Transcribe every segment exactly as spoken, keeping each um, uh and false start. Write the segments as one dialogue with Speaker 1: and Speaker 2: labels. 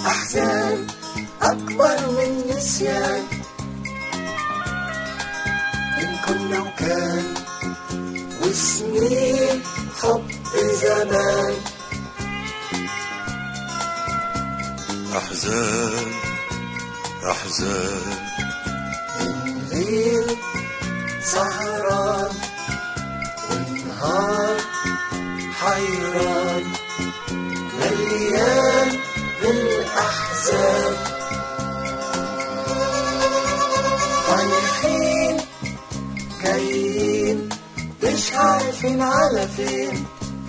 Speaker 1: أحزان أكبر من نسيان، إن كنا وكان وسنين حب زمان.
Speaker 2: أحزان أحزان
Speaker 1: الليل سهران والنهار حيران مليان بالأحزان. رايحين جايين مش عارفين على فين،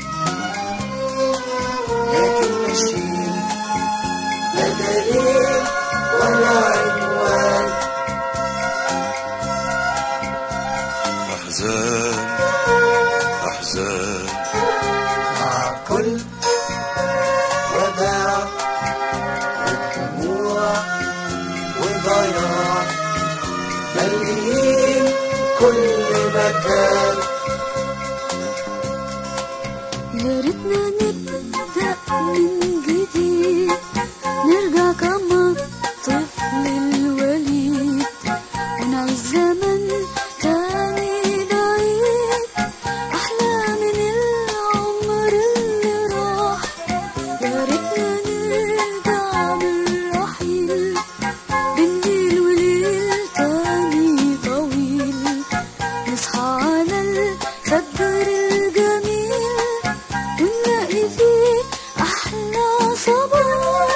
Speaker 1: لكن ماشيين لا دليل ولا عنوان.
Speaker 2: أحزان أحزان
Speaker 1: مع كل وداع ودموع وضياع مليين كل مكان.
Speaker 3: يا ريتنا نبدأ من جديد، نرجع كما الطفل الوليد، ونعيش زمن تاني بعيد أحلى من العمر اللي راح. يا ريتنا نرجع بالرحيل بين ليل وليل تاني طويل، نصحى على الخدر الجميل ونلاقي فيه أحلى صباح.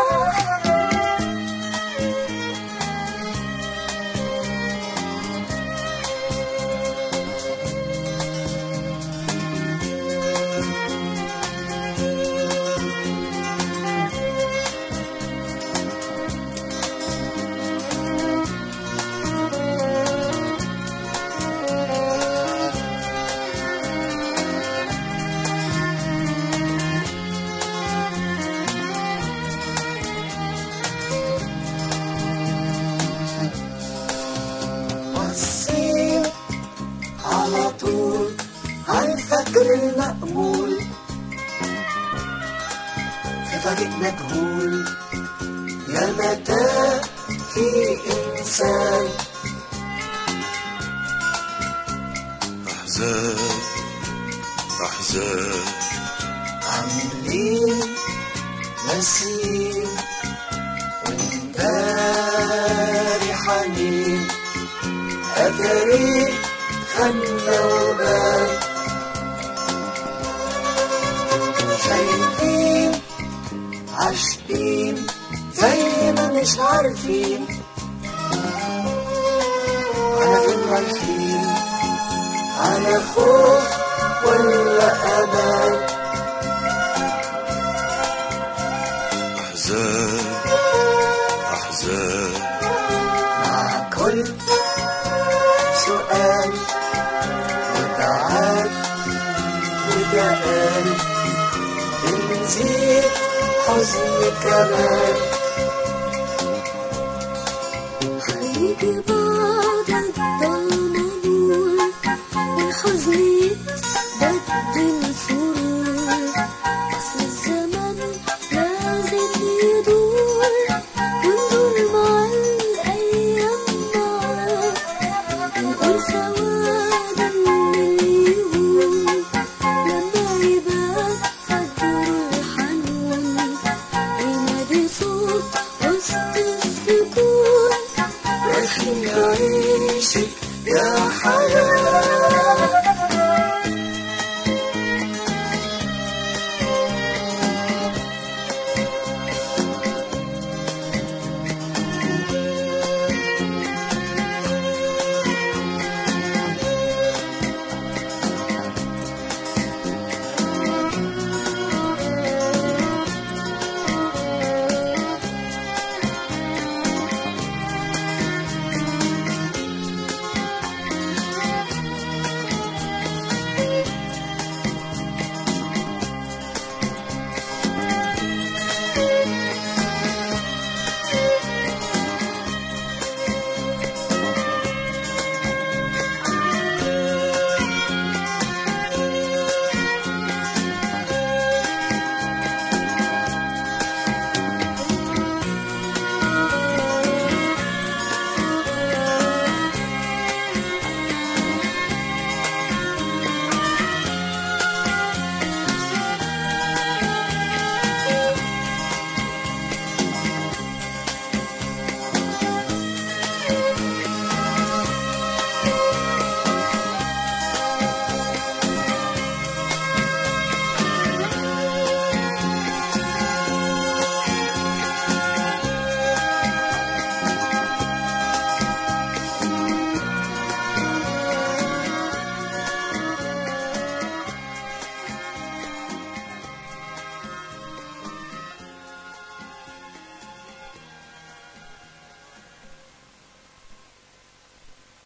Speaker 1: بصين على طول عالفجر المأمول في طريق مجهول، يا متى في إنسان.
Speaker 2: أحزان أحزان
Speaker 1: عاملين نسيم ونداري حنين، أدري خلنا وبان. شايفين عاشقين زي ما مش عارفين على فين رايحين، على خوف ولا أمان.
Speaker 2: أحزان أحزان
Speaker 1: مع كل سؤال وتعال وتقال بنزيد حزن كمان.